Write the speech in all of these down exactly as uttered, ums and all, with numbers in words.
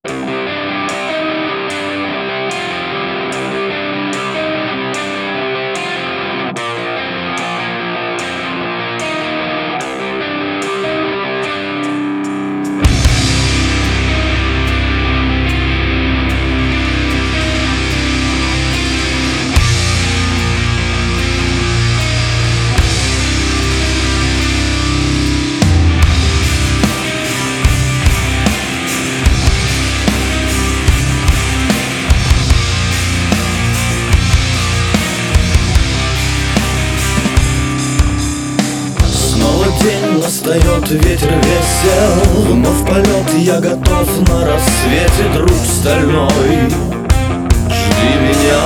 День настает, ветер весел, но в полет я готов на рассвете, друг стальной, жди меня.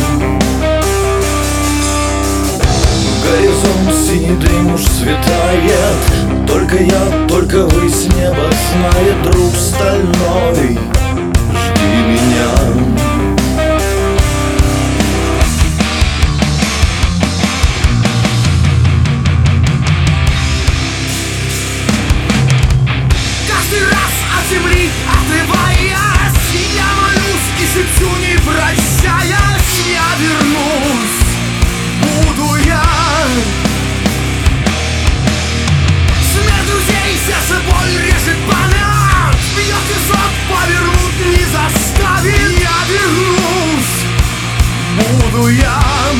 Горизонт синий дым уж светает, только я, только высь небо знает, друг стальной, жди меня. Земли отрываясь, я молюсь и шепчу, не прощаясь, я вернусь, буду я. Смерть друзей, сердце боль режет память, бьет висок, повернуть не заставит, я вернусь, буду я.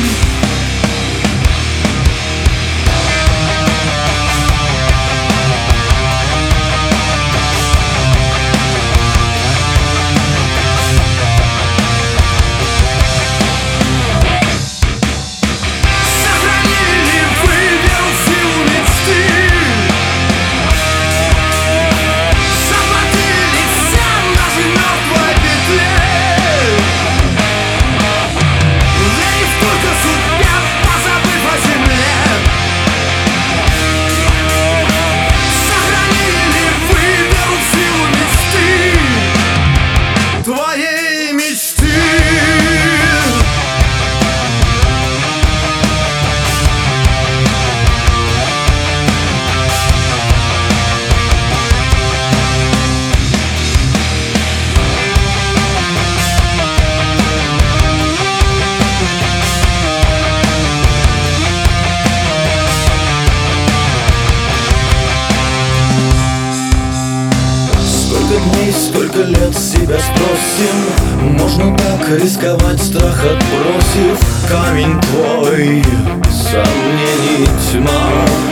Дней, сколько лет себя спросим, можно так рисковать, страх отбросив, камень твой, сомнений тьма.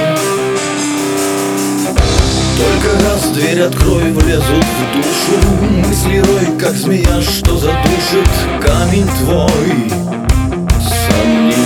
Только раз дверь открой, влезут в душу мысли рой, как змея, что задушит, камень твой, сомнений.